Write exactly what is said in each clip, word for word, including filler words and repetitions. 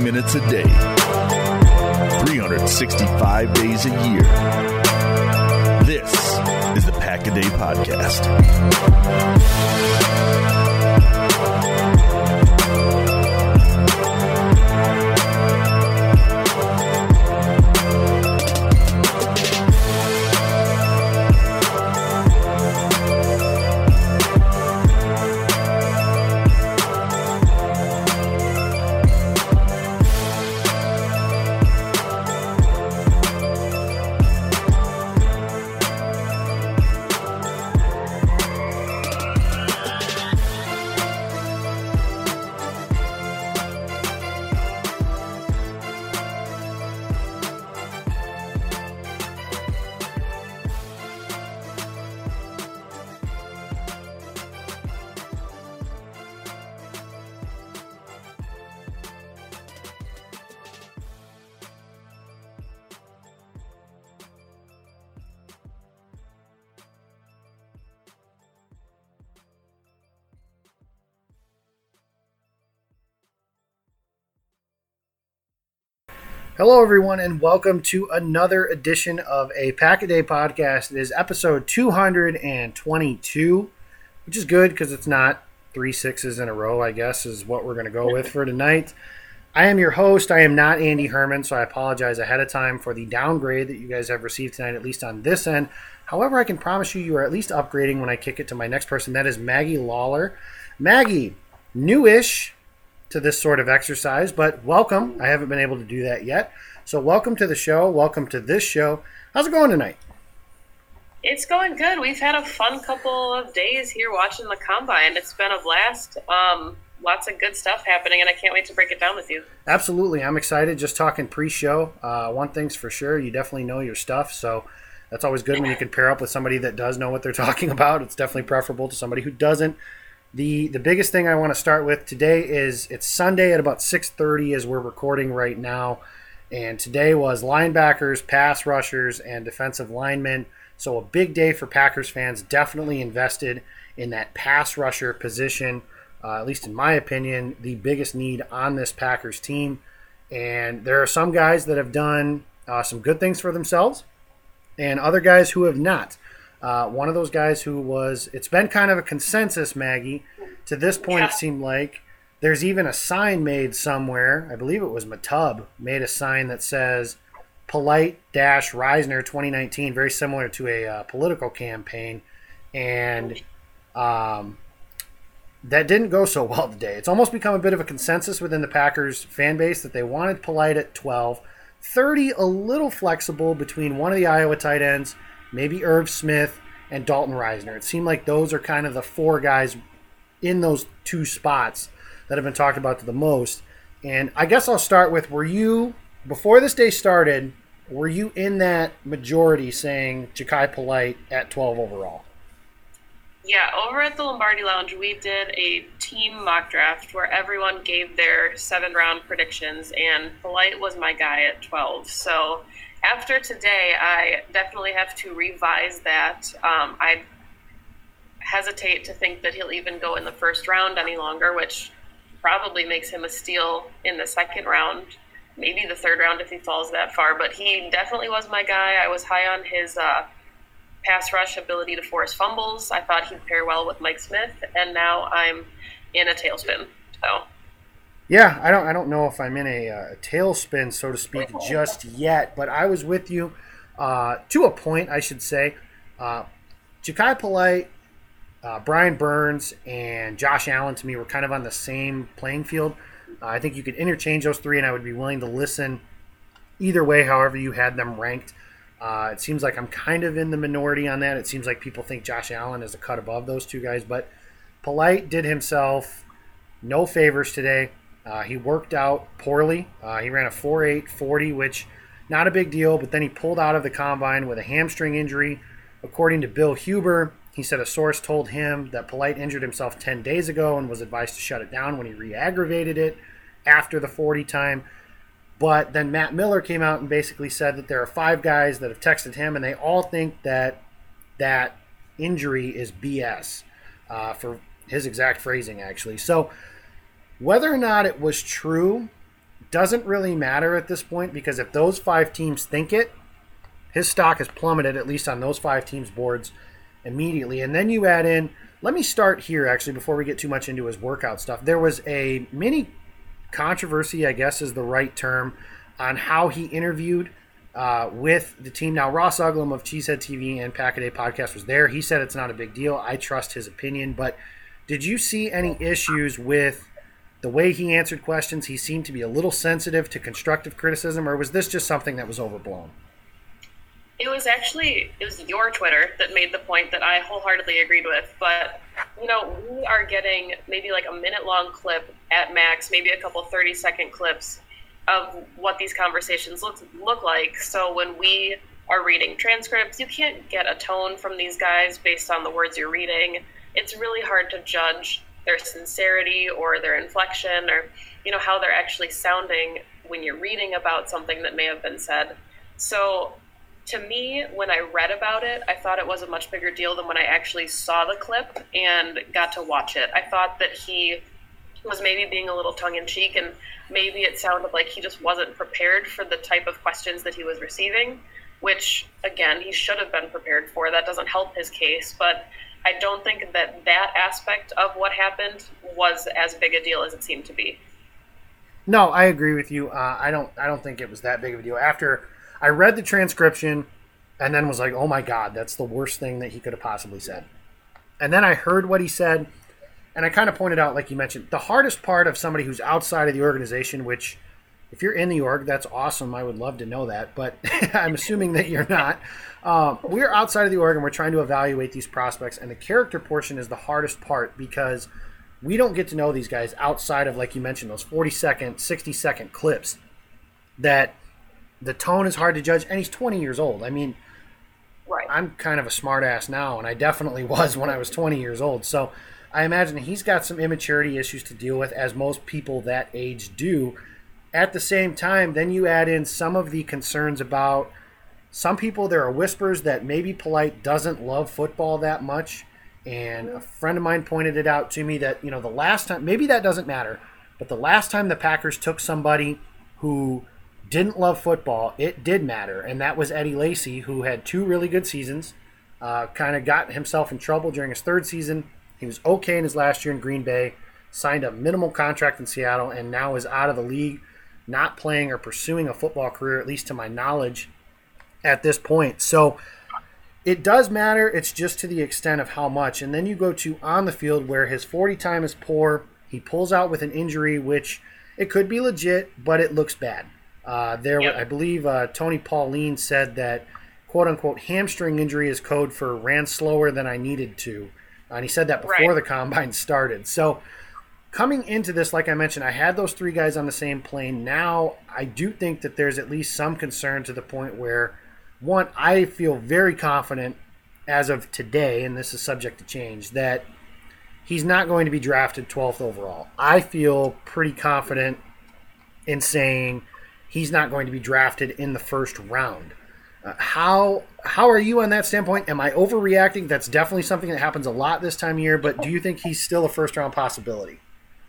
minutes a day, three hundred sixty-five days a year. This is the Pack a Day Podcast. Hello, everyone, and welcome to another edition of a Pack a Day Podcast. It is episode two hundred twenty-two, which is good because it's not three sixes in a row, I guess, is what we're going to go with for tonight. I am your host. I am not Andy Herman, so I apologize ahead of time for the downgrade that you guys have received tonight, at least on this end. However, I can promise you you are at least upgrading when I kick it to my next person. That is Maggie Lawler. Maggie, newish to this sort of exercise, but welcome. I haven't been able to do that yet. So welcome to the show. Welcome to this show. How's it going tonight? It's going good. We've had a fun couple of days here watching the Combine. It's been a blast. Um, lots of good stuff happening, and I can't wait to break it down with you. Absolutely. I'm excited. Just talking pre-show. Uh, one thing's for sure, you definitely know your stuff, so that's always good when you can pair up with somebody that does know what they're talking about. It's definitely preferable to somebody who doesn't. The the biggest thing I want to start with today is it's Sunday at about six thirty as we're recording right now. And today was linebackers, pass rushers, and defensive linemen. So a big day for Packers fans. Definitely invested in that pass rusher position. Uh, at least in my opinion, the biggest need on this Packers team. And there are some guys that have done uh, some good things for themselves and other guys who have not. Uh, one of those guys who was, it's been kind of a consensus, Maggie. To this point, yeah. It seemed like there's even a sign made somewhere. I believe it was Matub made a sign that says Polite dash Reisner twenty nineteen, very similar to a uh, political campaign. And um, that didn't go so well today. It's almost become a bit of a consensus within the Packers fan base that they wanted Polite at twelve. thirty, a little flexible between one of the Iowa tight ends, maybe Irv Smith, and Dalton Reisner. It seemed like those are kind of the four guys in those two spots that have been talked about the most. And I guess I'll start with, were you, before this day started, were you in that majority saying Jachai Polite at twelve overall? Yeah, over at the Lombardi Lounge, we did a team mock draft where everyone gave their seven-round predictions, and Polite was my guy at twelve. So after today, I definitely have to revise that. Um, I hesitate to think that he'll even go in the first round any longer, which probably makes him a steal in the second round, maybe the third round if he falls that far. But he definitely was my guy. I was high on his uh, pass rush ability to force fumbles. I thought he'd pair well with Mike Smith, and now I'm in a tailspin. So. Yeah, I don't I don't know if I'm in a, a tailspin, so to speak, just yet, but I was with you uh, to a point, I should say. Uh, Jachai Polite, uh, Brian Burns, and Josh Allen, to me, were kind of on the same playing field. Uh, I think you could interchange those three, and I would be willing to listen either way, however you had them ranked. Uh, it seems like I'm kind of in the minority on that. It seems like people think Josh Allen is a cut above those two guys, but Polite did himself no favors today. Uh, he worked out poorly. Uh, he ran a four eight forty, which not a big deal, but then he pulled out of the combine with a hamstring injury. According to Bill Huber, he said a source told him that Polite injured himself ten days ago and was advised to shut it down when he re-aggravated it after the forty time. But then Matt Miller came out and basically said that there are five guys that have texted him, and they all think that that injury is B S, uh, for his exact phrasing, actually. So whether or not it was true, doesn't really matter at this point, because if those five teams think it, his stock has plummeted, at least on those five teams' boards, immediately. And then you add in, let me start here, actually, before we get too much into his workout stuff. There was a mini controversy, I guess is the right term, on how he interviewed uh, with the team. Now, Ross Uglum of Cheesehead T V and Pack-A-Day Podcast was there. He said it's not a big deal. I trust his opinion. But did you see any issues with the way he answered questions? He seemed to be a little sensitive to constructive criticism, or was this just something that was overblown? It was actually, it was your Twitter that made the point that I wholeheartedly agreed with. But, you know, we are getting maybe like a minute-long clip at max, maybe a couple thirty-second clips of what these conversations look, look like. So when we are reading transcripts, you can't get a tone from these guys based on the words you're reading. It's really hard to judge their sincerity or their inflection or, you know, how they're actually sounding when you're reading about something that may have been said. So to me, when I read about it, I thought it was a much bigger deal than when I actually saw the clip and got to watch it. I thought that he was maybe being a little tongue-in-cheek, and maybe it sounded like he just wasn't prepared for the type of questions that he was receiving, which, again, he should have been prepared for. That doesn't help his case, but I don't think that that aspect of what happened was as big a deal as it seemed to be. No, I agree with you. Uh, I don't I don't think it was that big of a deal. After I read the transcription and then was like, oh my God, that's the worst thing that he could have possibly said. And then I heard what he said, and I kind of pointed out, like you mentioned, the hardest part of somebody who's outside of the organization, which if you're in the org, that's awesome. I would love to know that, but I'm assuming that you're not. Um, we're outside of the org, and we're trying to evaluate these prospects, and the character portion is the hardest part because we don't get to know these guys outside of, like you mentioned, those forty-second, sixty-second clips that – the tone is hard to judge, and he's twenty years old. I mean, right. I'm kind of a smart ass now, and I definitely was when I was twenty years old. So I imagine he's got some immaturity issues to deal with, as most people that age do. At the same time, then you add in some of the concerns about some people. There are whispers that maybe Polite doesn't love football that much, and a friend of mine pointed it out to me that, you know, the last time, maybe that doesn't matter, but the last time the Packers took somebody who didn't love football, it did matter, and that was Eddie Lacy, who had two really good seasons, uh, kind of got himself in trouble during his third season. He was okay in his last year in Green Bay, signed a minimal contract in Seattle, and now is out of the league, not playing or pursuing a football career, at least to my knowledge, at this point. So it does matter. It's just to the extent of how much. And then you go to on the field, where his forty time is poor. He pulls out with an injury, which it could be legit, but it looks bad. Uh, there, yep. I believe uh, Tony Pauline said that, quote-unquote, hamstring injury is code for ran slower than I needed to. Uh, and he said that before right. the combine started. So coming into this, like I mentioned, I had those three guys on the same plane. Now I do think that there's at least some concern to the point where, one, I feel very confident as of today, and this is subject to change, that he's not going to be drafted twelfth overall. I feel pretty confident in saying he's not going to be drafted in the first round. Uh, how how are you on that standpoint? Am I overreacting? That's definitely something that happens a lot this time of year, but do you think he's still a first-round possibility?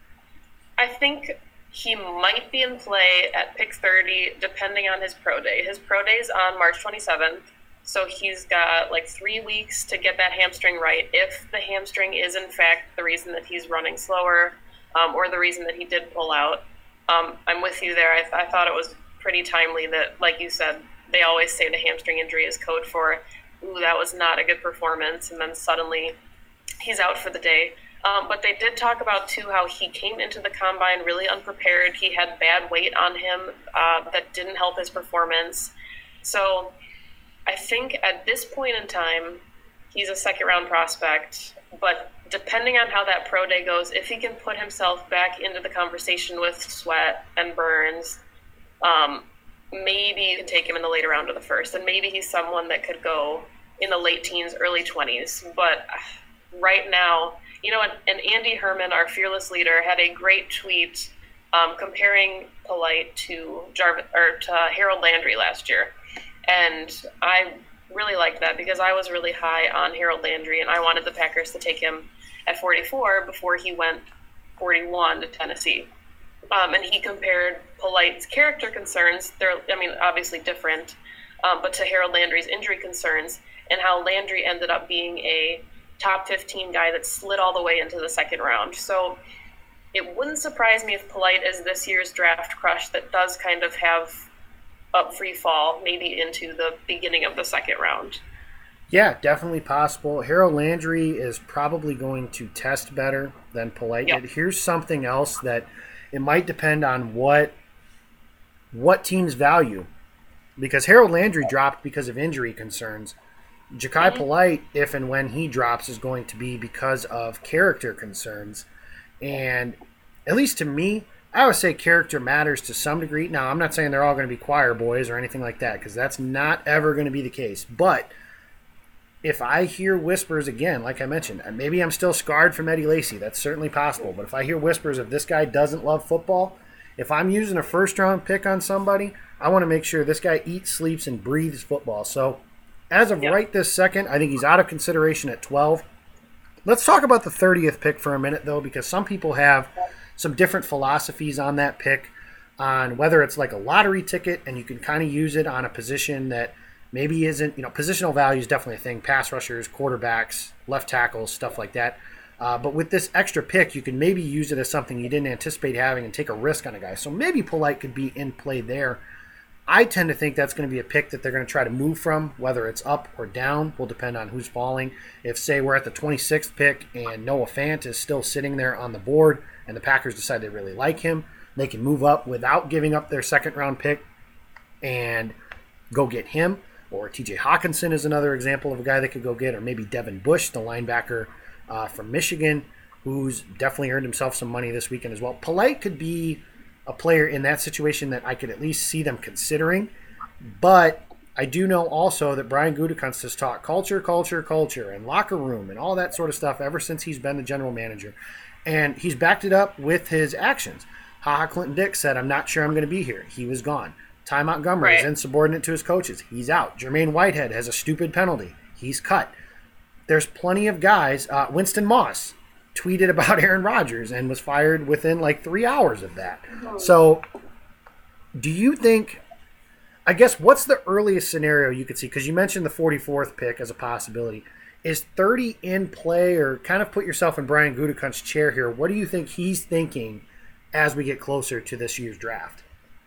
I think he might be in play at pick thirty, depending on his pro day. His pro day is on March twenty-seventh, so he's got like three weeks to get that hamstring right. If the hamstring is, in fact, the reason that he's running slower um, or the reason that he did pull out, Um, I'm with you there. I, th- I thought it was pretty timely that, like you said, they always say the hamstring injury is code for, ooh, that was not a good performance, and then suddenly he's out for the day. Um, but they did talk about, too, how he came into the combine really unprepared. He had bad weight on him uh, that didn't help his performance. So I think at this point in time, he's a second-round prospect, but depending on how that pro day goes, if he can put himself back into the conversation with Sweat and Burns, um, maybe you can take him in the later round of the first, and maybe he's someone that could go in the late teens, early twenties. But right now, you know, and, and Andy Herman, our fearless leader, had a great tweet um, comparing Polite to Jarvis or to Harold Landry last year, and I really liked that because I was really high on Harold Landry, and I wanted the Packers to take him at forty-four before he went forty-one to Tennessee. Um, and he compared Polite's character concerns, they're, I mean, obviously different, um, but to Harold Landry's injury concerns, and how Landry ended up being a top fifteen guy that slid all the way into the second round. So it wouldn't surprise me if Polite is this year's draft crush that does kind of have a free fall, maybe into the beginning of the second round. Yeah, definitely possible. Harold Landry is probably going to test better than Polite Yep. did. Here's something else that it might depend on what what teams value, because Harold Landry dropped because of injury concerns. Ja'Kai Mm-hmm. Polite, if and when he drops, is going to be because of character concerns. And at least to me, I would say character matters to some degree. Now, I'm not saying they're all going to be choir boys or anything like that, because that's not ever going to be the case. But if I hear whispers again, like I mentioned, maybe I'm still scarred from Eddie Lacy. That's certainly possible. But if I hear whispers of this guy doesn't love football, if I'm using a first-round pick on somebody, I want to make sure this guy eats, sleeps, and breathes football. So as of Yep. right this second, I think he's out of consideration at twelve. Let's talk about the thirtieth pick for a minute, though, because some people have some different philosophies on that pick, on whether it's like a lottery ticket and you can kind of use it on a position that maybe isn't, you know, positional value is definitely a thing. Pass rushers, quarterbacks, left tackles, stuff like that. Uh, but with this extra pick, you can maybe use it as something you didn't anticipate having and take a risk on a guy. So maybe Polite could be in play there. I tend to think that's going to be a pick that they're going to try to move from, whether it's up or down, will depend on who's falling. If, say, we're at the twenty-sixth pick and Noah Fant is still sitting there on the board and the Packers decide they really like him, they can move up without giving up their second-round pick and go get him. Or T J Hawkinson is another example of a guy they could go get, or maybe Devin Bush, the linebacker uh, from Michigan, who's definitely earned himself some money this weekend as well. Polite could be a player in that situation that I could at least see them considering, but I do know also that Brian Gutekunst has taught culture, culture, culture, and locker room and all that sort of stuff ever since he's been the general manager, and he's backed it up with his actions. HaHa Clinton Dix said, "I'm not sure I'm going to be here." He was gone. Ty Montgomery Right. is insubordinate to his coaches. He's out. Jermaine Whitehead has a stupid penalty. He's cut. There's plenty of guys. Uh, Winston Moss tweeted about Aaron Rodgers and was fired within like three hours of that. So do you think, I guess, what's the earliest scenario you could see? Because you mentioned the forty-fourth pick as a possibility. Is thirty in play, or kind of put yourself in Brian Gutekunst's chair here? What do you think he's thinking as we get closer to this year's draft?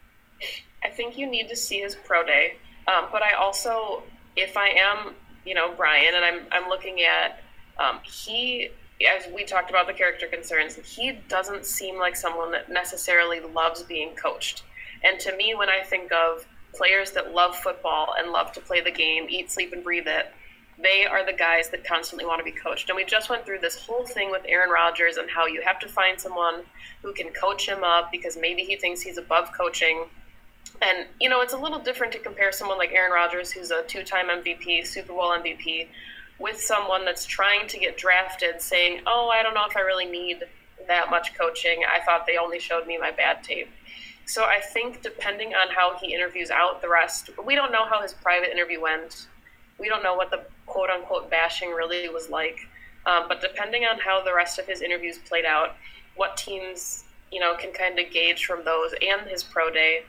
I think you need to see his pro day. Um, but I also, if I am, you know, Brian, and I'm I'm looking at, um, he, as we talked about the character concerns, he doesn't seem like someone that necessarily loves being coached. And to me, when I think of players that love football and love to play the game, eat, sleep, and breathe it, they are the guys that constantly want to be coached. And we just went through this whole thing with Aaron Rodgers and how you have to find someone who can coach him up because maybe he thinks he's above coaching. And, you know, it's a little different to compare someone like Aaron Rodgers, who's a two-time M V P, Super Bowl M V P, with someone that's trying to get drafted saying, oh, I don't know if I really need that much coaching. I thought they only showed me my bad tape. So I think depending on how he interviews out the rest, we don't know how his private interview went. We don't know what the quote-unquote bashing really was like. Um, but depending on how the rest of his interviews played out, what teams, you know, can kind of gauge from those and his pro day,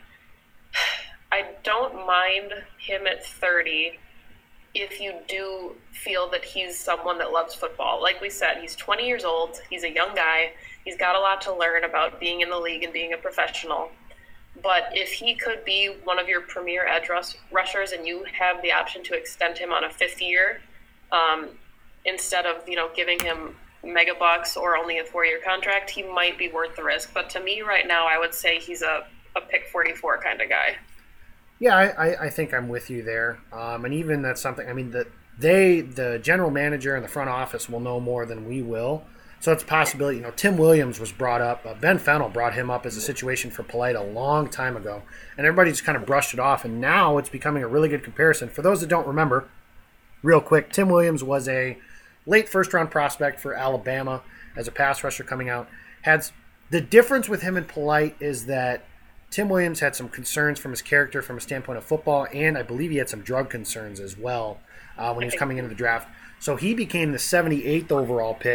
I don't mind him at thirty if you do feel that he's someone that loves football. Like we said, he's twenty years old. He's a young guy. He's got a lot to learn about being in the league and being a professional. But if he could be one of your premier edge rush- rushers and you have the option to extend him on a fifth year um, instead of, you know, giving him mega bucks or only a four-year contract, he might be worth the risk. But to me right now, I would say he's a a pick forty-four kind of guy. Yeah, I, I, I think I'm with you there. Um, and even that's something, I mean, that they, the general manager and the front office will know more than we will. So it's a possibility. You know, Tim Williams was brought up. Uh, Ben Fennell brought him up as a situation for Polite a long time ago. And everybody just kind of brushed it off. And now it's becoming a really good comparison. For those that don't remember, real quick, Tim Williams was a late first-round prospect for Alabama as a pass rusher coming out. Had the difference with him and Polite is that Tim Williams had some concerns from his character from a standpoint of football, and I believe he had some drug concerns as well uh, when he was coming into the draft. So he became the seventy-eighth overall pick.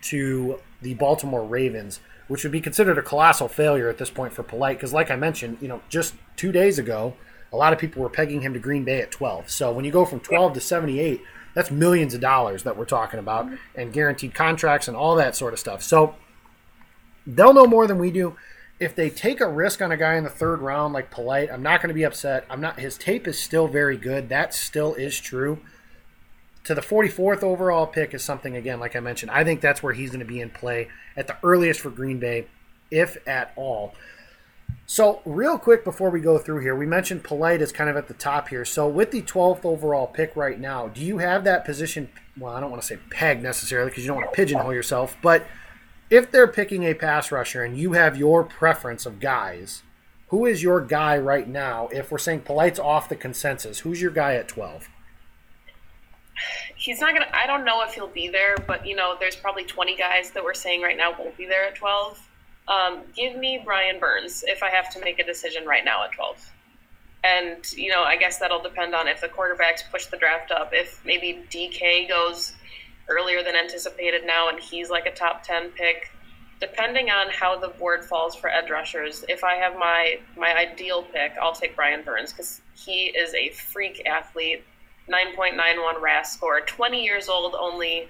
to the Baltimore Ravens, which would be considered a colossal failure at this point for Polite, because like I mentioned, you know, just two days ago, a lot of people were pegging him to Green Bay at twelve. So when you go from twelve to seventy-eight, that's millions of dollars that we're talking about, and guaranteed contracts and all that sort of stuff. So they'll know more than we do. If they take a risk on a guy in the third round like Polite, I'm not going to be upset. I'm not. His tape is still very good. That still is true. To the forty-fourth overall pick is something, again, like I mentioned, I think that's where he's going to be in play at the earliest for Green Bay, if at all. So real quick before we go through here, we mentioned Polite is kind of at the top here. So with the twelfth overall pick right now, do you have that position, well, I don't want to say pegged necessarily because you don't want to pigeonhole yourself, but if they're picking a pass rusher and you have your preference of guys, who is your guy right now? If we're saying Polite's off the consensus, who's your guy at twelve? He's not going to – I don't know if he'll be there, but, you know, there's probably twenty guys that we're saying right now won't be there at twelve. Um, give me Brian Burns if I have to make a decision right now at twelve. And, you know, I guess that'll depend on if the quarterbacks push the draft up. If maybe D K goes earlier than anticipated now and he's like a top ten pick. Depending on how the board falls for edge rushers, if I have my, my ideal pick, I'll take Brian Burns because he is a freak athlete. nine point nine one R A S score. twenty years old only.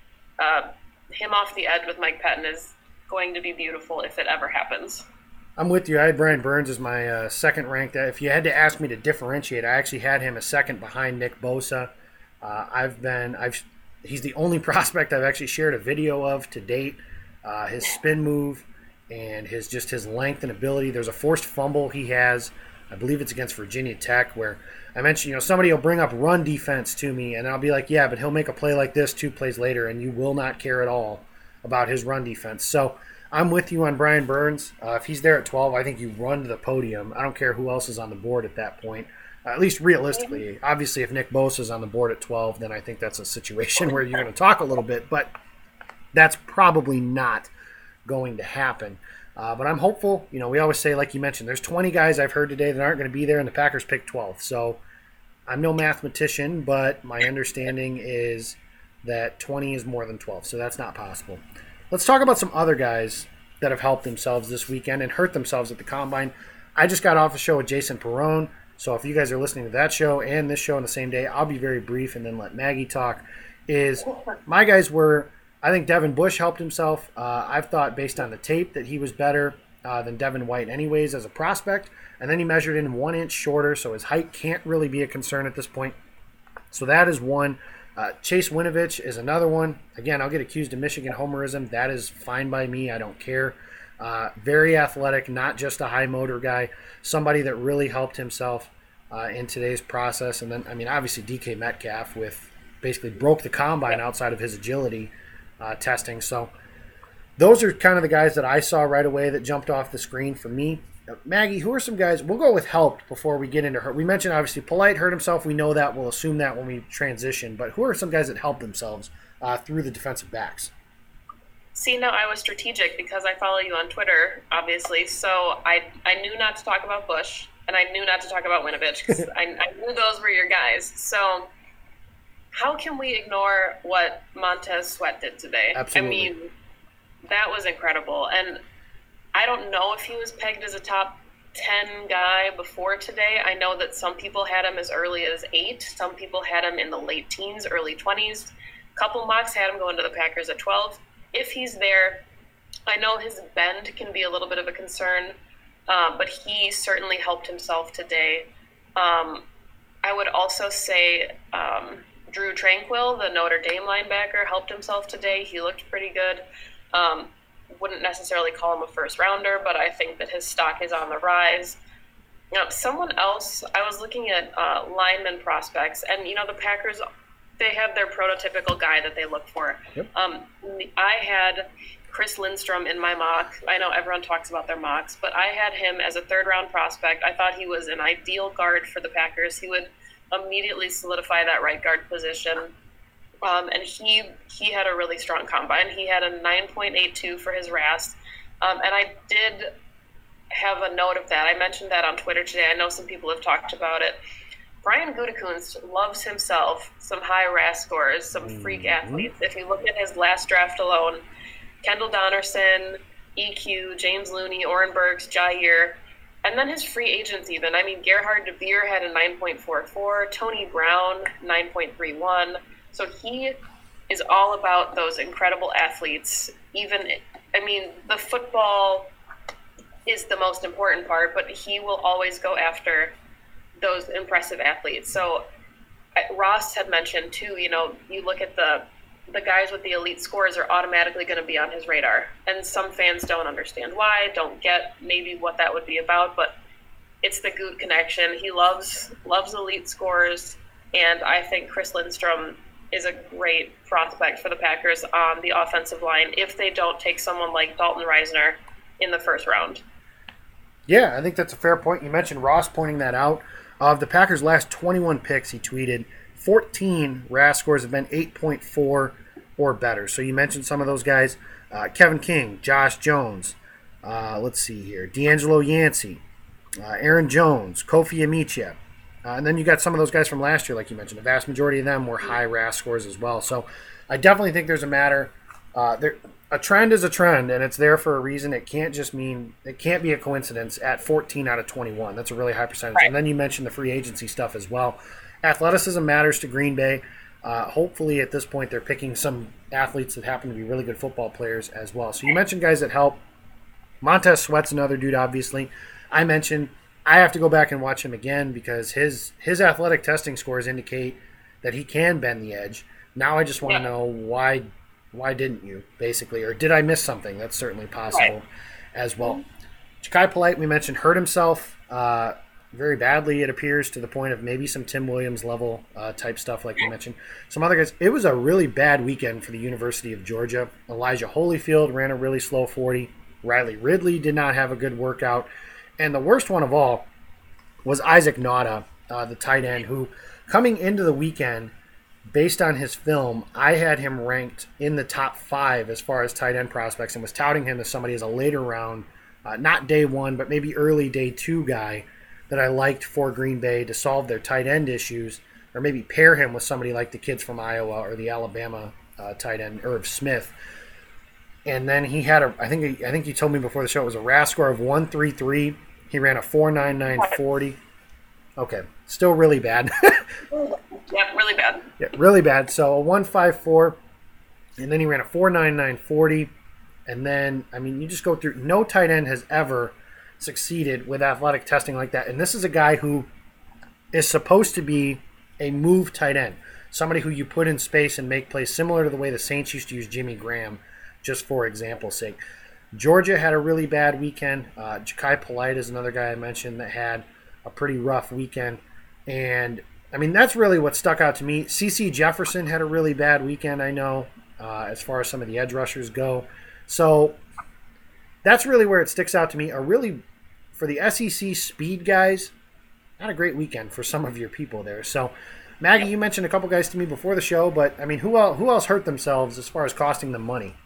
Uh, him off the edge with Mike Pettin is going to be beautiful if it ever happens. I'm with you. I had Brian Burns as my uh, second ranked. If you had to ask me to differentiate, I actually had him a second behind Nick Bosa. Uh, I've been, I've, he's the only prospect I've actually shared a video of to date. Uh, his spin move and his just his length and ability. There's a forced fumble he has. I believe it's against Virginia Tech, where I mentioned, you know, somebody will bring up run defense to me, and I'll be like, yeah, but he'll make a play like this two plays later, and you will not care at all about his run defense. So I'm with you on Brian Burns. Uh, if he's there at twelve, I think you run to the podium. I don't care who else is on the board at that point, uh, at least realistically. Obviously, if Nick Bosa is on the board at twelve, then I think that's a situation where you're going to talk a little bit, but that's probably not going to happen. Uh, but I'm hopeful. You know, we always say, like you mentioned, there's twenty guys I've heard today that aren't going to be there, and the Packers pick twelve. So I'm no mathematician, but my understanding is that twenty is more than twelve, so that's not possible. Let's talk about some other guys that have helped themselves this weekend and hurt themselves at the Combine. I just got off a show with Jason Perrone, so if you guys are listening to that show and this show on the same day, I'll be very brief and then let Maggie talk. Is my guys were, I think Devin Bush helped himself. Uh, I've thought based on the tape that he was better uh, than Devin White anyways as a prospect, and then he measured in one inch shorter, so his height can't really be a concern at this point. So that is one. Uh, Chase Winovich is another one. Again, I'll get accused of Michigan homerism. That is fine by me. I don't care. Uh, very athletic, not just a high motor guy. Somebody that really helped himself uh, in today's process. And then, I mean, obviously D K Metcalf with basically broke the combine outside of his agility uh, testing. So those are kind of the guys that I saw right away that jumped off the screen for me. Maggie, who are some guys? We'll go with helped before we get into hurt. We mentioned, obviously, Polite hurt himself. We know that. We'll assume that when we transition. But who are some guys that helped themselves uh, through the defensive backs? See, now I was strategic because I follow you on Twitter, obviously. So I I knew not to talk about Bush, and I knew not to talk about Winovich because I, I knew those were your guys. So how can we ignore what Montez Sweat did today? Absolutely. I mean, that was incredible. And I don't know if he was pegged as a top ten guy before today. I know that some people had him as early as eight. Some people had him in the late teens, early twenties. A couple mocks had him going to the Packers at twelve. If he's there, I know his bend can be a little bit of a concern, uh, but he certainly helped himself today. Um, I would also say um, Drew Tranquill, the Notre Dame linebacker, helped himself today. He looked pretty good. Um, wouldn't necessarily call him a first rounder, but I think that his stock is on the rise. You know, someone else, I was looking at uh, lineman prospects, and, you know, the Packers, they have their prototypical guy that they look for. Yep. Um, I had Chris Lindstrom in my mock. I know everyone talks about their mocks, but I had him as a third-round prospect. I thought he was an ideal guard for the Packers. He would immediately solidify that right guard position. Um, and he he had a really strong combine. He had a nine point eight two for his R A S. Um, and I did have a note of that. I mentioned that on Twitter today. I know some people have talked about it. Brian Gutekunst loves himself some high R A S scores, some freak mm-hmm. athletes. If you look at his last draft alone, Kendall Donnerson, E Q, James Looney, Oren Burks, Jair, and then his free agents even. I mean, Gerhard DeVere had a nine point four four, Tony Brown, nine point three one. So he is all about those incredible athletes. Even, I mean, the football is the most important part, but he will always go after those impressive athletes. So Ross had mentioned too, you know, you look at the the guys with the elite scores are automatically going to be on his radar. And some fans don't understand why, don't get maybe what that would be about, but it's the Goot connection. He loves loves elite scores, and I think Chris Lindstrom is a great prospect for the Packers on the offensive line if they don't take someone like Dalton Reisner in the first round. Yeah, I think that's a fair point. You mentioned Ross pointing that out. Of the Packers' last twenty-one picks, he tweeted, fourteen R A S scores have been eight point four or better. So you mentioned some of those guys. Uh, Kevin King, Josh Jones, uh, let's see here, D'Angelo Yancey, uh, Aaron Jones, Kofi Amichia. Uh, and then you got some of those guys from last year, like you mentioned. The vast majority of them were high R A S scores as well. So I definitely think there's a matter. Uh, there, a trend is a trend, and it's there for a reason. It can't just mean, it can't be a coincidence at fourteen out of twenty-one. That's a really high percentage. Right. And then you mentioned the free agency stuff as well. Athleticism matters to Green Bay. Uh, hopefully at this point they're picking some athletes that happen to be really good football players as well. So you mentioned guys that help. Montez Sweat's another dude, obviously. I mentioned I have to go back and watch him again because his his athletic testing scores indicate that he can bend the edge. Now I just want to Yeah. know why why didn't you, basically? Or did I miss something? That's certainly possible Right. as well. Ja'Kai Polite, we mentioned, hurt himself uh, very badly, it appears, to the point of maybe some Tim Williams level uh, type stuff, like you mentioned. Some other guys. It was a really bad weekend for the University of Georgia. Elijah Holyfield ran a really slow forty. Riley Ridley did not have a good workout. And the worst one of all was Isaac Nauta, uh, the tight end, who coming into the weekend, based on his film, I had him ranked in the top five as far as tight end prospects and was touting him as somebody as a later round, uh, not day one, but maybe early day two guy that I liked for Green Bay to solve their tight end issues, or maybe pair him with somebody like the kids from Iowa or the Alabama uh, tight end, Irv Smith. And then he had a, I think I think you told me before the show, it was a R A S score of one thirty-three. He ran a four ninety-nine forty. Okay, still really bad. Yeah, really bad. Yeah, really bad. So a one fifty-four, and then he ran a four ninety-nine forty, and then, I mean, you just go through. No tight end has ever succeeded with athletic testing like that, and this is a guy who is supposed to be a move tight end, somebody who you put in space and make plays, similar to the way the Saints used to use Jimmy Graham, just for example's sake. Georgia had a really bad weekend. Uh, Ja'Kai Polite is another guy I mentioned that had a pretty rough weekend, and I mean, that's really what stuck out to me. C C Jefferson had a really bad weekend, I know, uh, as far as some of the edge rushers go. So that's really where it sticks out to me. A really, for the S E C speed guys, not a great weekend for some of your people there. So, Maggie, you mentioned a couple guys to me before the show, but, I mean, who else, who else hurt themselves as far as costing them money?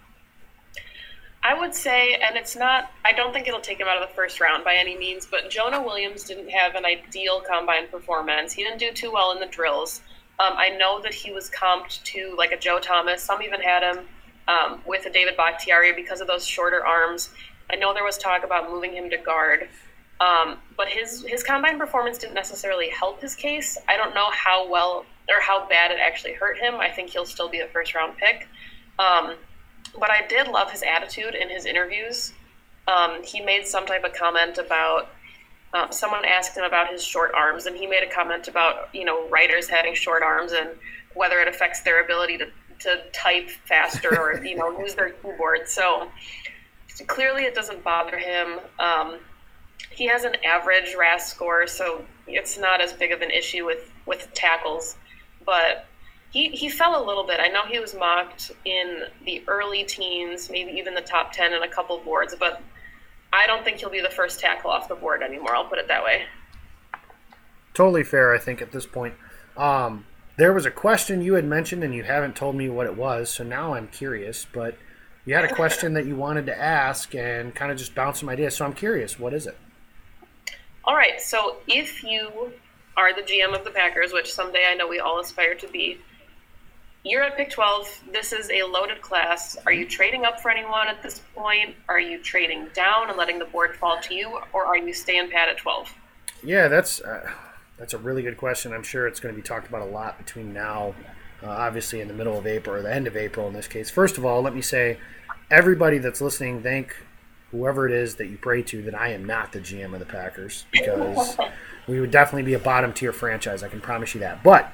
I would say, and it's not, I don't think it'll take him out of the first round by any means, but Jonah Williams didn't have an ideal combine performance. He didn't do too well in the drills. Um, I know that he was comped to like a Joe Thomas. Some even had him um, with a David Bakhtiari because of those shorter arms. I know there was talk about moving him to guard. Um, but his, his combine performance didn't necessarily help his case. I don't know how well or how bad it actually hurt him. I think he'll still be a first round pick. Um, But I did love his attitude in his interviews. Um, he made some type of comment about, um, someone asked him about his short arms, and he made a comment about, you know, writers having short arms and whether it affects their ability to, to type faster or, you know, use their keyboard. So clearly it doesn't bother him. Um, he has an average R A S score, so it's not as big of an issue with, with tackles. But He he fell a little bit. I know he was mocked in the early teens, maybe even the top ten in a couple of boards, but I don't think he'll be the first tackle off the board anymore. I'll put it that way. Totally fair, I think, at this point. Um, there was a question you had mentioned, and you haven't told me what it was, so now I'm curious. But you had a question that you wanted to ask and kind of just bounce some ideas, so I'm curious. What is it? All right, so if you are the G M of the Packers, which someday I know we all aspire to be, you're at pick twelve. This is a loaded class. Are you trading up for anyone at this point? Are you trading down and letting the board fall to you, or are you staying pat at twelve? Yeah, that's uh, that's a really good question. I'm sure it's going to be talked about a lot between now, uh, obviously in the middle of April, or the end of April in this case. First of all, let me say, everybody that's listening, thank whoever it is that you pray to that I am not the G M of the Packers, because we would definitely be a bottom tier franchise. I can promise you that. But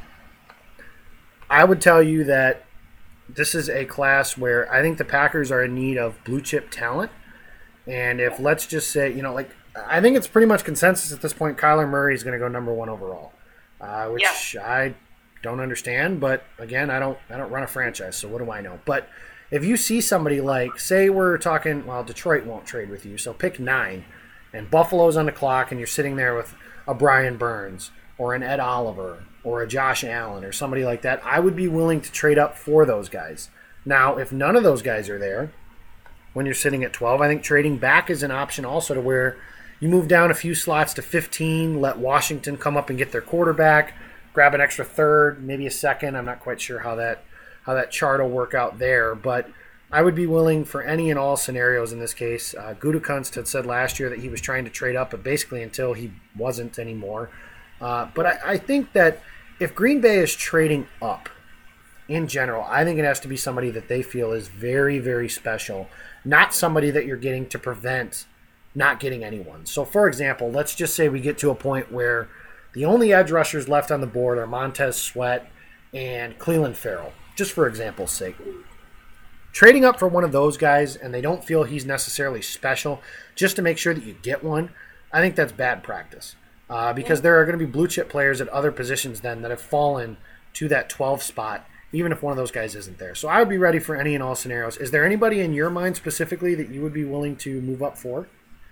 I would tell you that this is a class where I think the Packers are in need of blue chip talent. And if, let's just say, you know, like, I think it's pretty much consensus at this point, Kyler Murray is going to go number one overall, uh, which yeah. I don't understand. But again, I don't, I don't run a franchise, so what do I know? But if you see somebody like, say we're talking, well, Detroit won't trade with you, so pick nine, and Buffalo's on the clock, and you're sitting there with a Brian Burns or an Ed Oliver or a Josh Allen or somebody like that, I would be willing to trade up for those guys. Now, if none of those guys are there, when you're sitting at twelve, I think trading back is an option also, to where you move down a few slots to fifteen, let Washington come up and get their quarterback, grab an extra third, maybe a second. I'm not quite sure how that how that chart will work out there, but I would be willing for any and all scenarios in this case. Uh, Gutekunst had said last year that he was trying to trade up, but basically until he wasn't anymore. Uh, but I, I think that if Green Bay is trading up in general, I think it has to be somebody that they feel is very, very special, not somebody that you're getting to prevent not getting anyone. So, for example, let's just say we get to a point where the only edge rushers left on the board are Montez Sweat and Cleveland Farrell, just for example's sake. Trading up for one of those guys, and they don't feel he's necessarily special, just to make sure that you get one, I think that's bad practice. Uh, because there are going to be blue chip players at other positions then that have fallen to that twelve spot, even if one of those guys isn't there. So I would be ready for any and all scenarios. Is there anybody in your mind specifically that you would be willing to move up for?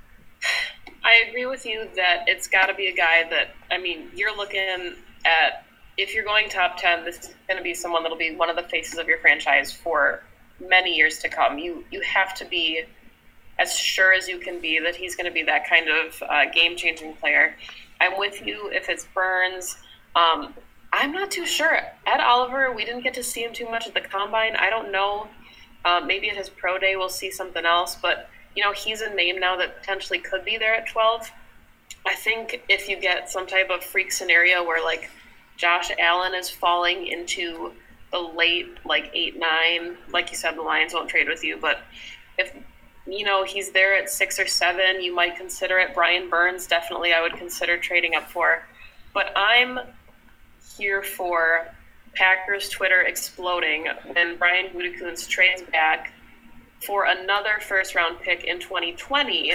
I agree with you that it's got to be a guy that, I mean, you're looking at, if you're going top ten, this is going to be someone that'll be one of the faces of your franchise for many years to come. You you have to be as sure as you can be that he's going to be that kind of uh, game-changing player. I'm with you if it's Burns. Um, I'm not too sure. Ed Oliver, we didn't get to see him too much at the Combine. I don't know. Um, maybe at his pro day we'll see something else. But, you know, he's a name now that potentially could be there at twelve. I think if you get some type of freak scenario where, like, Josh Allen is falling into the late, like, eight, nine, like you said, the Lions won't trade with you. But if, you know, he's there at six or seven, you might consider it. Brian Burns, definitely I would consider trading up for. But I'm here for Packers Twitter exploding when Brian Gutekunst trades back for another first-round pick in twenty twenty.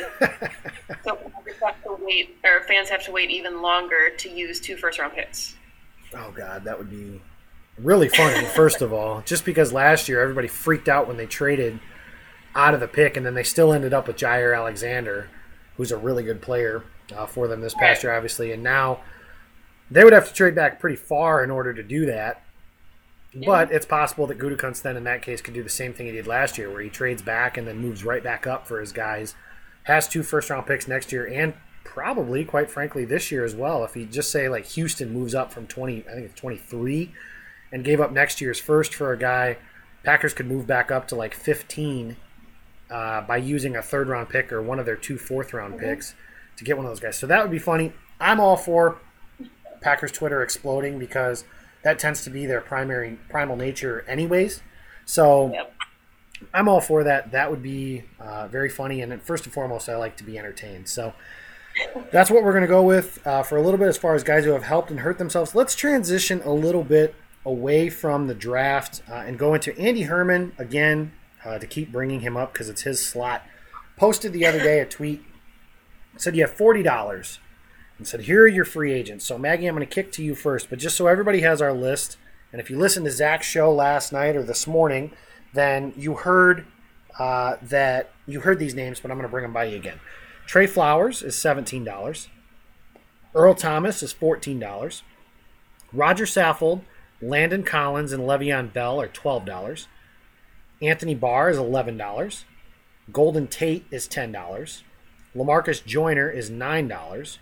So have to wait, or fans have to wait even longer to use two first-round picks. Oh, God, that would be really funny, first of all, just because last year everybody freaked out when they traded out of the pick, and then they still ended up with Jair Alexander, who's a really good player uh, for them this past year, obviously, and now they would have to trade back pretty far in order to do that. Yeah. But it's possible that Gutekunst then in that case could do the same thing he did last year, where he trades back and then moves right back up for his guys, has two first-round picks next year, and probably, quite frankly, this year as well. If he just say, like, Houston moves up from twenty, I think it's twenty-three, and gave up next year's first for a guy, Packers could move back up to, like, fifteen uh, by using a third-round pick or one of their two fourth-round mm-hmm. picks to get one of those guys. So that would be funny. I'm all for Packers Twitter exploding because that tends to be their primary primal nature anyways. So yep. I'm all for that. That would be uh, very funny. And first and foremost, I like to be entertained. So that's what we're going to go with uh, for a little bit as far as guys who have helped and hurt themselves. Let's transition a little bit away from the draft uh, and go into Andy Herman again uh, to keep bringing him up because it's his slot. Posted the other day a tweet. Said you have forty dollars. And said, here are your free agents. So, Maggie, I'm going to kick to you first. But just so everybody has our list, and if you listened to Zach's show last night or this morning, then you heard uh, that you heard these names, but I'm going to bring them by you again. Trey Flowers is seventeen dollars. Earl Thomas is fourteen dollars. Roger Saffold, Landon Collins, and Le'Veon Bell are twelve dollars. Anthony Barr is eleven dollars. Golden Tate is ten dollars. LaMarcus Joyner is nine dollars.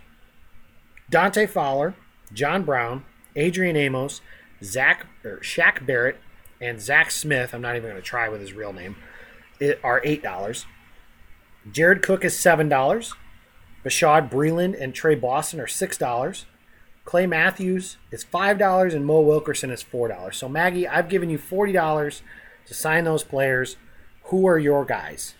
Dante Fowler, John Brown, Adrian Amos, Zach or Shaq Barrett, and Zach Smith, I'm not even going to try with his real name, it, are eight dollars. Jared Cook is seven dollars. Bashaud Breeland and Trey Boston are six dollars. Clay Matthews is five dollars, and Mo Wilkerson is four dollars. So, Maggie, I've given you forty dollars to sign those players. Who are your guys?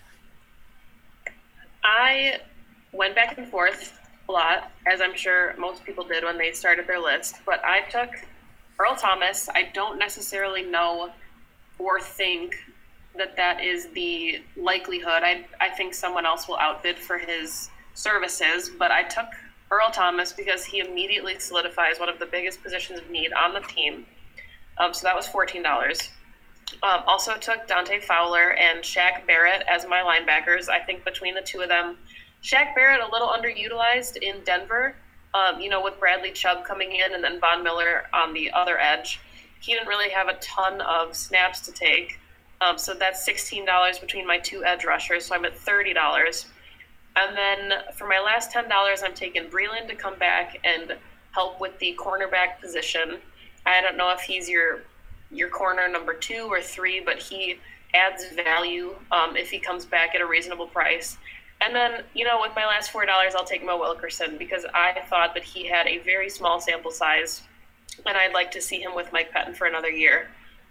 I went back and forth a lot, as I'm sure most people did when they started their list, but I took Earl Thomas. I don't necessarily know or think that that is the likelihood. I, I think someone else will outbid for his services, but I took Earl Thomas because he immediately solidifies one of the biggest positions of need on the team. Um, so that was fourteen dollars. Um, also took Dante Fowler and Shaq Barrett as my linebackers. I think between the two of them, Shaq Barrett a little underutilized in Denver, um, you know, with Bradley Chubb coming in and then Von Miller on the other edge. He didn't really have a ton of snaps to take. Um, so that's sixteen dollars between my two edge rushers, so I'm at thirty dollars. And then for my last ten dollars, I'm taking Breeland to come back and help with the cornerback position. I don't know if he's your your corner number two or three, but he adds value um, if he comes back at a reasonable price. And then, you know, with my last four dollars, I'll take Mo Wilkerson because I thought that he had a very small sample size, and I'd like to see him with Mike Pettin for another year.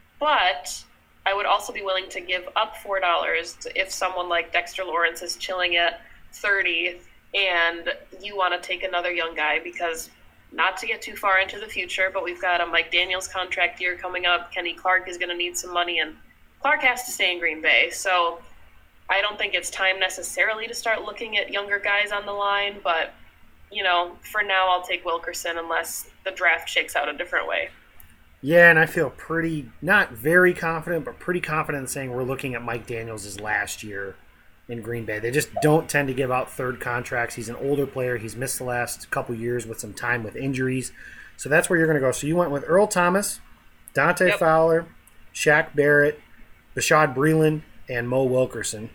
But I would also be willing to give up four dollars if someone like Dexter Lawrence is chilling at thirty and you want to take another young guy, because not to get too far into the future, but we've got a Mike Daniels contract year coming up. Kenny Clark is going to need some money, and Clark has to stay in Green Bay. So I don't think it's time necessarily to start looking at younger guys on the line, but, you know, for now I'll take Wilkerson unless the draft shakes out a different way. Yeah, and I feel pretty, not very confident, but pretty confident in saying we're looking at Mike Daniels' last year in Green Bay. They just don't tend to give out third contracts. He's an older player. He's missed the last couple years with some time with injuries. So that's where you're going to go. So you went with Earl Thomas, Dante Yep. Fowler, Shaq Barrett, Bashaud Breeland, and Mo Wilkerson.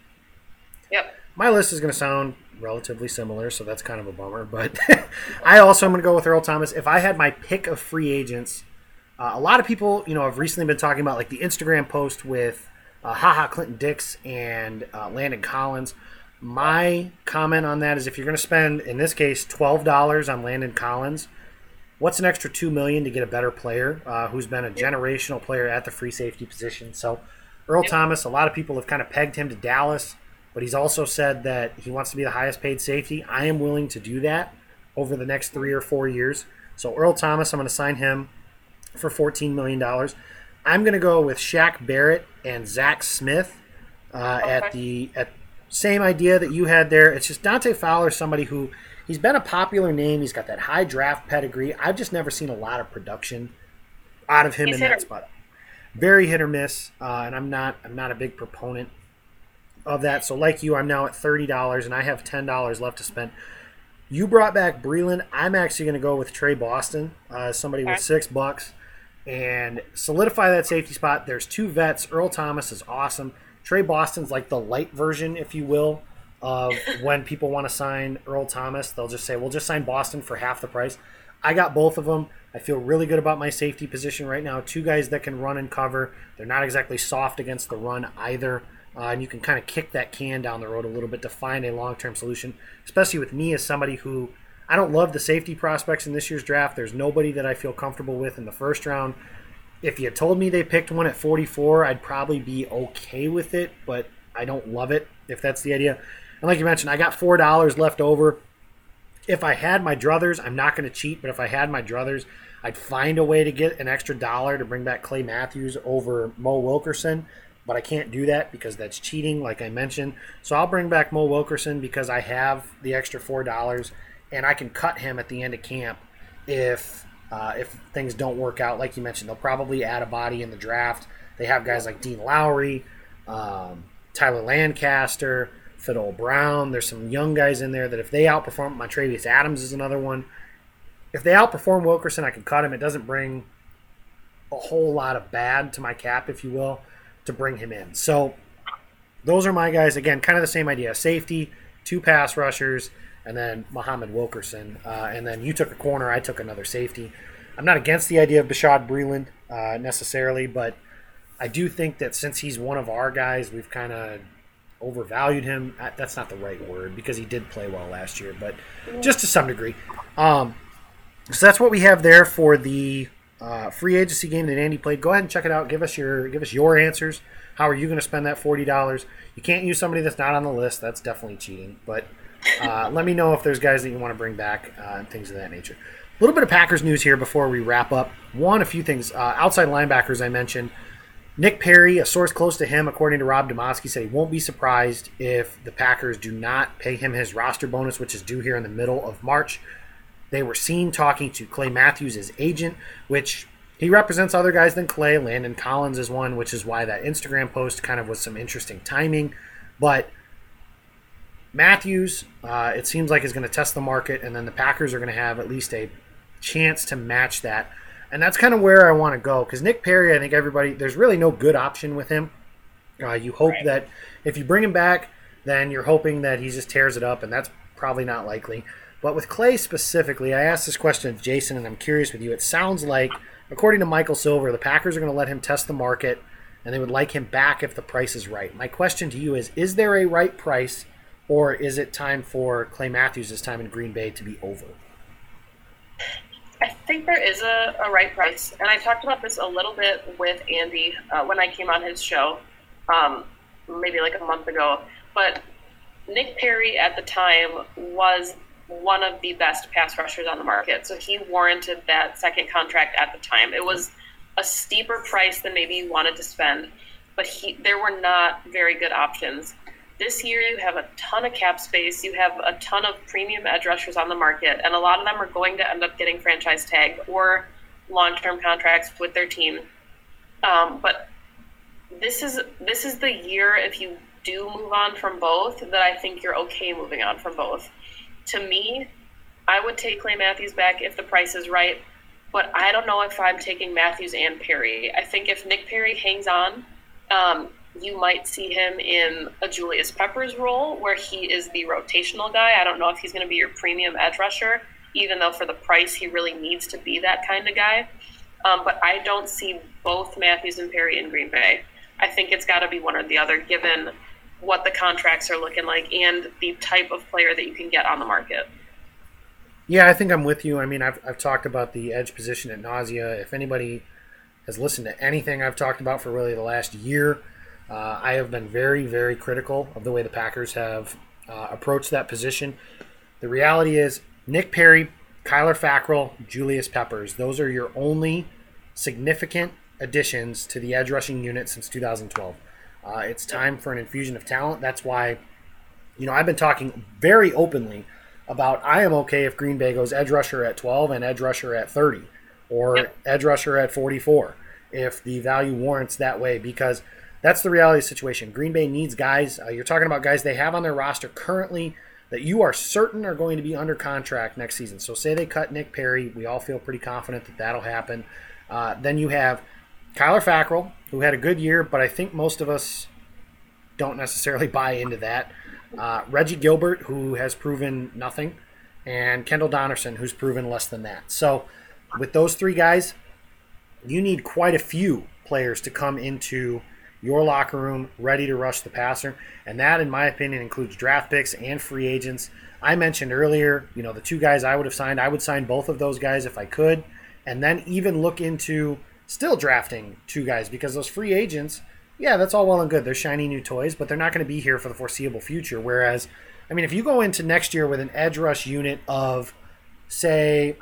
Yep. My list is going to sound relatively similar, so that's kind of a bummer. But I also am going to go with Earl Thomas. If I had my pick of free agents, uh, a lot of people, you know, have recently been talking about like the Instagram post with uh, HaHa Clinton Dix and uh, Landon Collins. My comment on that is if you're going to spend, in this case, twelve dollars on Landon Collins, what's an extra two million dollars to get a better player uh, who's been a generational player at the free safety position? So Earl Thomas, a lot of people have kind of pegged him to Dallas, but he's also said that he wants to be the highest paid safety. I am willing to do that over the next three or four years. So Earl Thomas, I'm going to sign him for fourteen million dollars. I'm going to go with Shaq Barrett and Zach Smith uh, Okay. at the at same idea that you had there. It's just Dante Fowler is somebody who he's been a popular name. He's got that high draft pedigree. I've just never seen a lot of production out of him He's in hit that or- spot. Very hit or miss, uh, and I'm not I'm not a big proponent of that. So like you, I'm now at thirty dollars, and I have ten dollars left to spend. You brought back Breeland. I'm actually going to go with Trey Boston, uh, somebody Okay. with six bucks, and solidify that safety spot. There's two vets. Earl Thomas is awesome. Trey Boston's like the light version, if you will, of when people want to sign Earl Thomas. They'll just say, we'll just sign Boston for half the price. I got both of them. I feel really good about my safety position right now. Two guys that can run and cover. They're not exactly soft against the run either. Uh, and you can kind of kick that can down the road a little bit to find a long-term solution, especially with me as somebody who I don't love the safety prospects in this year's draft. There's nobody that I feel comfortable with in the first round. If you told me they picked one at forty-four, I'd probably be okay with it, but I don't love it, if that's the idea. And like you mentioned, I got four dollars left over. If I had my druthers, I'm not going to cheat, but if I had my druthers, I'd find a way to get an extra dollar to bring back Clay Matthews over Mo Wilkerson, but I can't do that because that's cheating, like I mentioned. So I'll bring back Mo Wilkerson because I have the extra four dollars, and I can cut him at the end of camp if uh, if things don't work out. Like you mentioned, they'll probably add a body in the draft. They have guys like Dean Lowry, um, Tyler Lancaster, Fidel Brown. There's some young guys in there that if they outperform, Montravius Adams is another one. If they outperform Wilkerson, I can cut him. It doesn't bring a whole lot of bad to my cap, if you will, to bring him in. So those are my guys. Again, kind of the same idea. Safety, two pass rushers, and then Muhammad Wilkerson. Uh, and then you took a corner, I took another safety. I'm not against the idea of Bashaud Breeland uh, necessarily, but I do think that since he's one of our guys, we've kind of overvalued him. That's not the right word because he did play well last year, but just to some degree. Um, so that's what we have there for the uh, free agency game that Andy played. Go ahead and check it out. Give us your give us your answers. How are you going to spend that forty dollars? You can't use somebody that's not on the list. That's definitely cheating. But uh, let me know if there's guys that you want to bring back uh, and things of that nature. A little bit of Packers news here before we wrap up. One, a few things. Uh, outside linebackers I mentioned. Nick Perry, a source close to him, according to Rob Demovsky, said he won't be surprised if the Packers do not pay him his roster bonus, which is due here in the middle of March. They were seen talking to Clay Matthews, his agent, which he represents other guys than Clay. Landon Collins is one, which is why that Instagram post kind of was some interesting timing. But Matthews, uh, it seems like, is going to test the market, and then the Packers are going to have at least a chance to match that. And that's kind of where I want to go because Nick Perry, I think everybody, there's really no good option with him. Uh, you hope right. that if you bring him back, then you're hoping that he just tears it up, and that's probably not likely. But with Clay specifically, I asked this question of Jason, and I'm curious with you. It sounds like, according to Michael Silver, the Packers are going to let him test the market, and they would like him back if the price is right. My question to you is, is there a right price, or is it time for Clay Matthews' time in Green Bay to be over? I think there is a, a right price, and I talked about this a little bit with Andy uh, when I came on his show, um, maybe like a month ago. But Nick Perry at the time was one of the best pass rushers on the market, so he warranted that second contract at the time. It was a steeper price than maybe you wanted to spend, but he there were not very good options. This year, you have a ton of cap space. You have a ton of premium edge rushers on the market, and a lot of them are going to end up getting franchise tagged or long-term contracts with their team. Um, but this is this is the year, if you do move on from both, that I think you're okay moving on from both. To me, I would take Clay Matthews back if the price is right, but I don't know if I'm taking Matthews and Perry. I think if Nick Perry hangs on, um, you might see him in a Julius Peppers role where he is the rotational guy. I don't know if he's going to be your premium edge rusher, even though for the price he really needs to be that kind of guy. Um, but I don't see both Matthews and Perry in Green Bay. I think it's got to be one or the other given what the contracts are looking like and the type of player that you can get on the market. Yeah, I think I'm with you. I mean, I've, I've talked about the edge position at nausea. If anybody has listened to anything I've talked about for really the last year, Uh, I have been very, very critical of the way the Packers have uh, approached that position. The reality is Nick Perry, Kyler Fackrell, Julius Peppers. Those are your only significant additions to the edge rushing unit since two thousand twelve. Uh, it's time for an infusion of talent. That's why, you know, I've been talking very openly about I am okay if Green Bay goes edge rusher at twelve and edge rusher at thirty or yep. edge rusher at forty-four if the value warrants that way, because that's the reality of the situation. Green Bay needs guys. Uh, you're talking about guys they have on their roster currently that you are certain are going to be under contract next season. So say they cut Nick Perry. We all feel pretty confident that that'll happen. Uh, then you have Kyler Fackrell, who had a good year, but I think most of us don't necessarily buy into that. Uh, Reggie Gilbert, who has proven nothing, and Kendall Donnerson, who's proven less than that. So with those three guys, you need quite a few players to come into your locker room ready to rush the passer, and that, in my opinion, includes draft picks and free agents. I mentioned earlier, you know, the two guys I would have signed, I would sign both of those guys if I could, and then even look into still drafting two guys, because those free agents, yeah, that's all well and good. They're shiny new toys, but they're not going to be here for the foreseeable future. Whereas, I mean, if you go into next year with an edge rush unit of, say,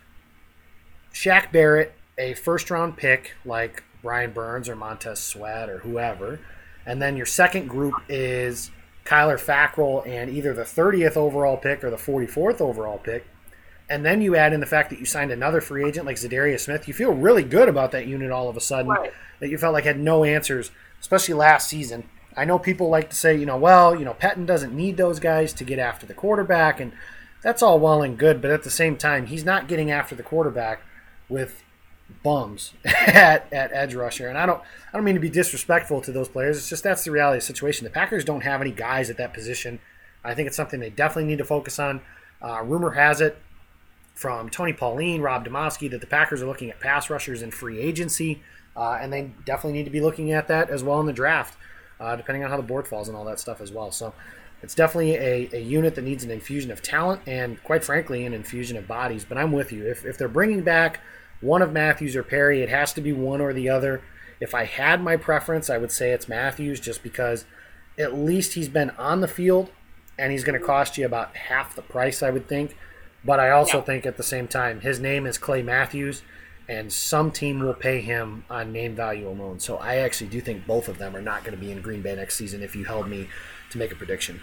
Shaq Barrett, a first-round pick like Brian Burns or Montez Sweat or whoever, and then your second group is Kyler Fackrell and either the thirtieth overall pick or the forty-fourth overall pick, and then you add in the fact that you signed another free agent like Zadarius Smith, you feel really good about that unit all of a sudden, right, that you felt like had no answers, especially last season. I know people like to say, you know, well, you know, Pettin doesn't need those guys to get after the quarterback, and that's all well and good, but at the same time, he's not getting after the quarterback with bums at, at edge rusher. And I don't I don't mean to be disrespectful to those players. It's just that's the reality of the situation. The Packers don't have any guys at that position. I think it's something they definitely need to focus on. Uh, rumor has it from Tony Pauline, Rob Demovsky, that the Packers are looking at pass rushers in free agency. Uh, and they definitely need to be looking at that as well in the draft, uh, depending on how the board falls and all that stuff as well. So it's definitely a, a unit that needs an infusion of talent and, quite frankly, an infusion of bodies. But I'm with you. If, if they're bringing back one of Matthews or Perry, it has to be one or the other. If I had my preference, I would say it's Matthews, just because at least he's been on the field, and he's going to cost you about half the price, I would think. But I also yeah. think at the same time, his name is Clay Matthews, and some team will pay him on name value alone. So I actually do think both of them are not going to be in Green Bay next season if you held me to make a prediction.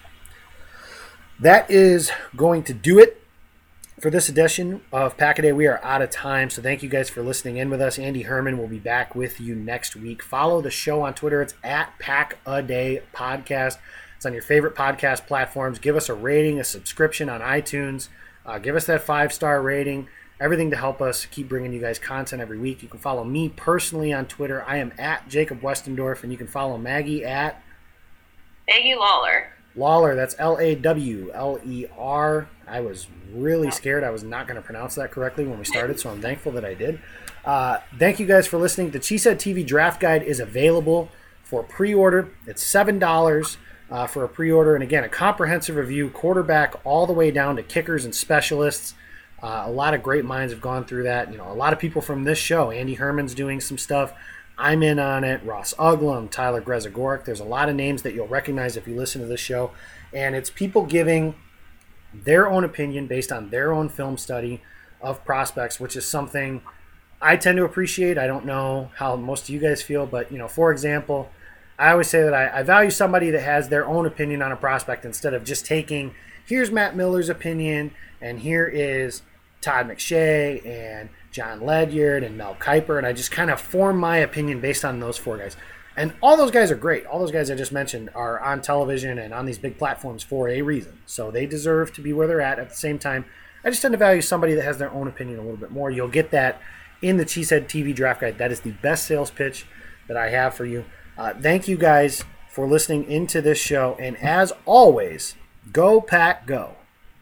That is going to do it for this edition of Pack-A-Day. We are out of time, so thank you guys for listening in with us. Andy Herman will be back with you next week. Follow the show on Twitter. It's at Pack-A-Day Podcast. It's on your favorite podcast platforms. Give us a rating, a subscription on iTunes. Uh, give us that five-star rating. Everything to help us keep bringing you guys content every week. You can follow me personally on Twitter. I am at Jacob Westendorf, and you can follow Maggie at Maggie Lawler. Lawler, that's L A W L E R. I was really scared I was not going to pronounce that correctly when we started, so I'm thankful that I did. Uh, thank you guys for listening. The Cheesehead T V Draft Guide is available for pre-order. It's seven dollars uh, for a pre-order. And again, a comprehensive review, quarterback all the way down to kickers and specialists. Uh, a lot of great minds have gone through that. You know, a lot of people from this show. Andy Herman's doing some stuff. I'm in on it. Ross Uglum, Tyler Grezagoric. There's a lot of names that you'll recognize if you listen to this show. And it's people giving their own opinion based on their own film study of prospects, which is something I tend to appreciate. I don't know how most of you guys feel, but, you know, for example, I always say that I, I value somebody that has their own opinion on a prospect instead of just taking, here's Matt Miller's opinion, and here is Todd McShay and John Ledyard and Mel Kiper, and I just kind of form my opinion based on those four guys. And all those guys are great. All those guys I just mentioned are on television and on these big platforms for a reason. So they deserve to be where they're at. At the same time, I just tend to value somebody that has their own opinion a little bit more. You'll get that in the Cheesehead T V Draft Guide. That is the best sales pitch that I have for you. Uh, thank you guys for listening into this show. And as always, go Pack, go.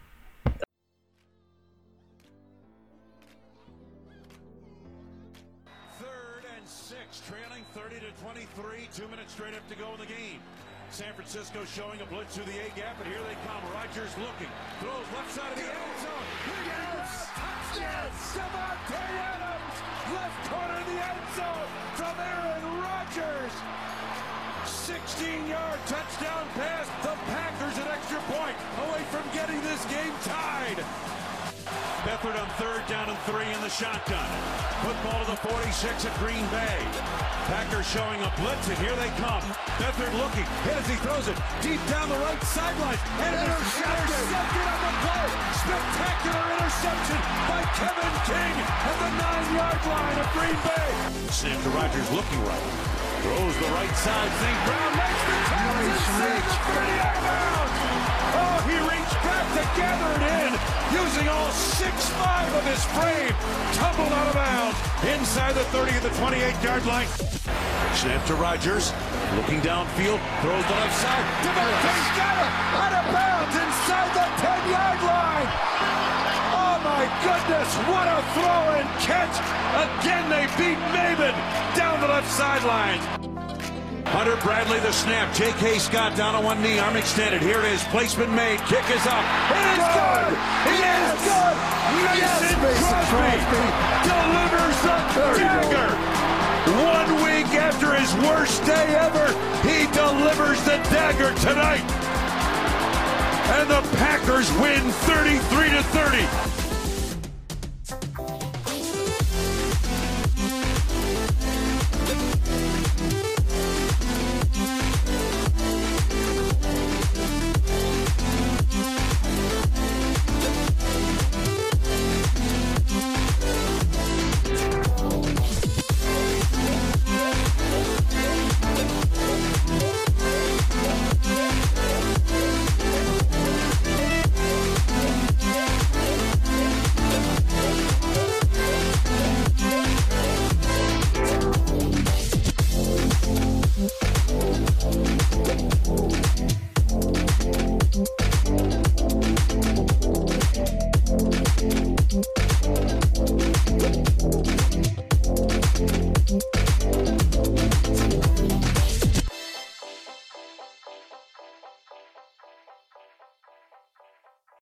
San Francisco showing a blitz through the A-gap, and here they come. Rodgers looking. Throws left side of the end zone. Yes! Touchdown! Davante Adams! Left corner of the end zone from Aaron Rodgers. sixteen-yard touchdown pass. The Packers an extra point away from getting this game tied. Beathard on third down and three in the shotgun. Football to the forty-six at Green Bay. Packers showing a blitz, and here they come. Beathard looking, hit as he throws it deep down the right sideline. And intercepted. intercepted on the play. Spectacular interception by Kevin King at the nine-yard line of Green Bay. Snap to Rodgers looking right. Throws the right side. Saint Brown makes the catch and saves the thirty-yard bound. Oh, he reached back to gather it in, using all six five of his frame. Tumbled out of bounds inside the thirty of the twenty-eight-yard line. Snap to Rodgers, looking downfield, throws the left side. Davante's got it, out of bounds inside the ten-yard line. Oh my goodness, what a throw and catch. Again, they beat Maven down the left sideline. Hunter Bradley the snap. J K. Scott down on one knee, arm extended. Here it is, placement made, kick is up. It is good! It is good! Mason Crosby delivers the dagger! One week after his worst day ever, he delivers the dagger tonight. And the Packers win thirty-three to thirty.